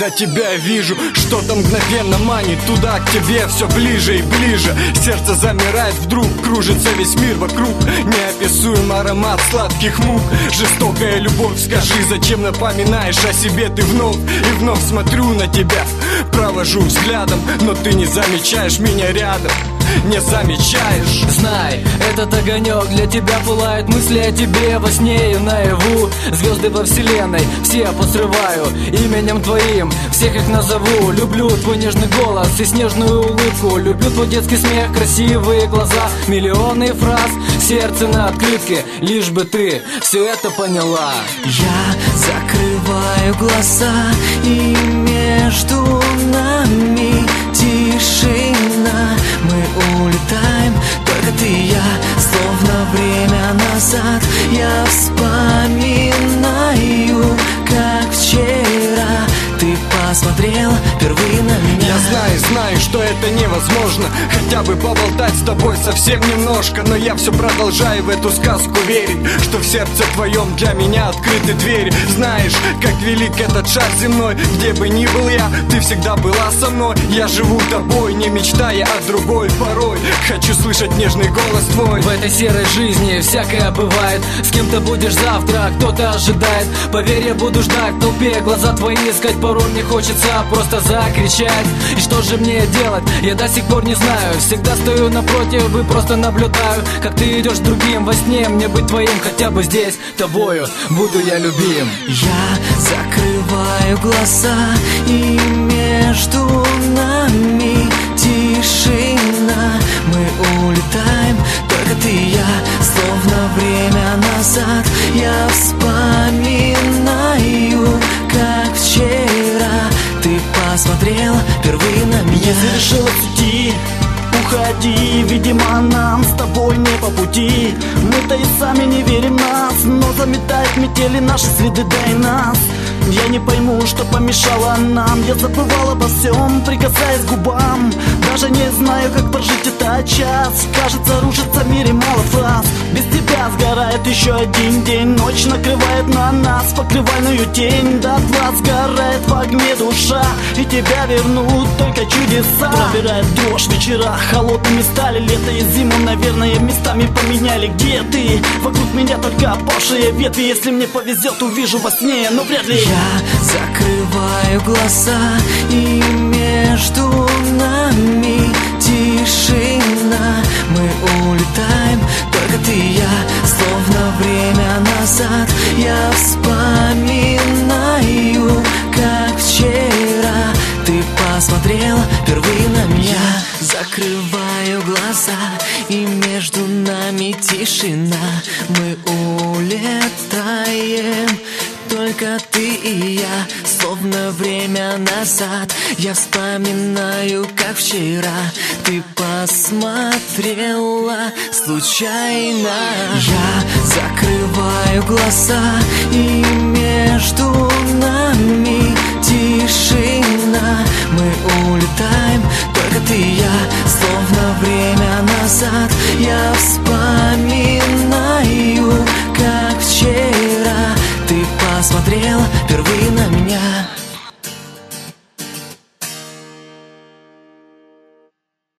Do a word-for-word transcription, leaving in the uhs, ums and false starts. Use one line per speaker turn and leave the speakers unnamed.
когда тебя вижу. Что-то мгновенно манит туда, к тебе все ближе и ближе. Сердце замирает, вдруг кружится весь мир вокруг. Неописуемый аромат сладких мук. Жестокая любовь, скажи, зачем напоминаешь о себе ты вновь? И вновь смотрю на тебя, провожу взглядом, но ты не замечаешь меня рядом. Не замечаешь.
Знай, этот огонек для тебя пылает. Мысли о тебе во сне и наяву. Звезды во вселенной все посрываю именем твоим, всех их назову. Люблю твой нежный голос и снежную улыбку. Люблю твой детский смех, красивые глаза. Миллионы фраз, сердце на открытке. Лишь бы ты все это поняла.
Я закрываю глаза, и между нами тишина. Мы улетаем, только ты и я, словно время назад. Я вспоминаю, как вчера ты посмотрела впервые на меня.
Я знаю, знаю, что это невозможно, хотя бы поболтать с тобой совсем немножко. Но я все продолжаю в эту сказку верить, что в сердце твоем для меня открыты двери. Знаешь, как велик этот шар земной, где бы ни был я, ты всегда была со мной. Я живу тобой, не мечтая о другой порой. Хочу слышать нежный голос твой.
В этой серой жизни всякое бывает. С кем-то будешь завтра, кто-то ожидает. Поверь, я буду ждать в толпе, глаза твои искать. Порой мне хочется просто закричать. И что же мне делать, я до сих пор не знаю. Всегда стою напротив и просто наблюдаю, как ты идешь с другим во сне. Мне быть твоим, хотя бы здесь тобою буду я любим.
Я закрываю глаза, и между нами тишина. Мы улетаем, только ты и я, словно время назад. Я вспоминаю, как вчера ты посмотрела впервые на меня.
Если решила уйти, уходи, видимо, нам с тобой не по пути. Мы-то и сами не верим в нас, но заметает метели наши следы, да и нас. Я не пойму, что помешало нам. Я забывал обо всем, прикасаясь к губам. Даже не знаю, как прожить этот час. Кажется, рушится в мире мало фраз. Без тебя сгорает еще один день. Ночь накрывает на нас покрывальную тень. Дотла сгорает в огне душа, и тебя вернут только чудеса. Пробирает дрожь, вечера холодными стали. Лето и зиму, наверное, местами поменяли. Где ты? Вокруг меня только опавшие ветви. Если мне повезет, увижу во сне, но вряд ли.
Я закрываю глаза, и между нами тишина. Мы улетаем, только ты и я, словно время назад. Я вспоминаю, как вчера ты посмотрела впервые на меня. Закрываю глаза, и между нами тишина. Мы улетаем, только ты и я, словно время назад. Я вспоминаю, как вчера ты посмотрела случайно. Я закрываю глаза, и между нами тишина. Мы улетаем, только ты и я, словно время назад. Я вспоминаю, как вчера ты посмотрела впервые на меня.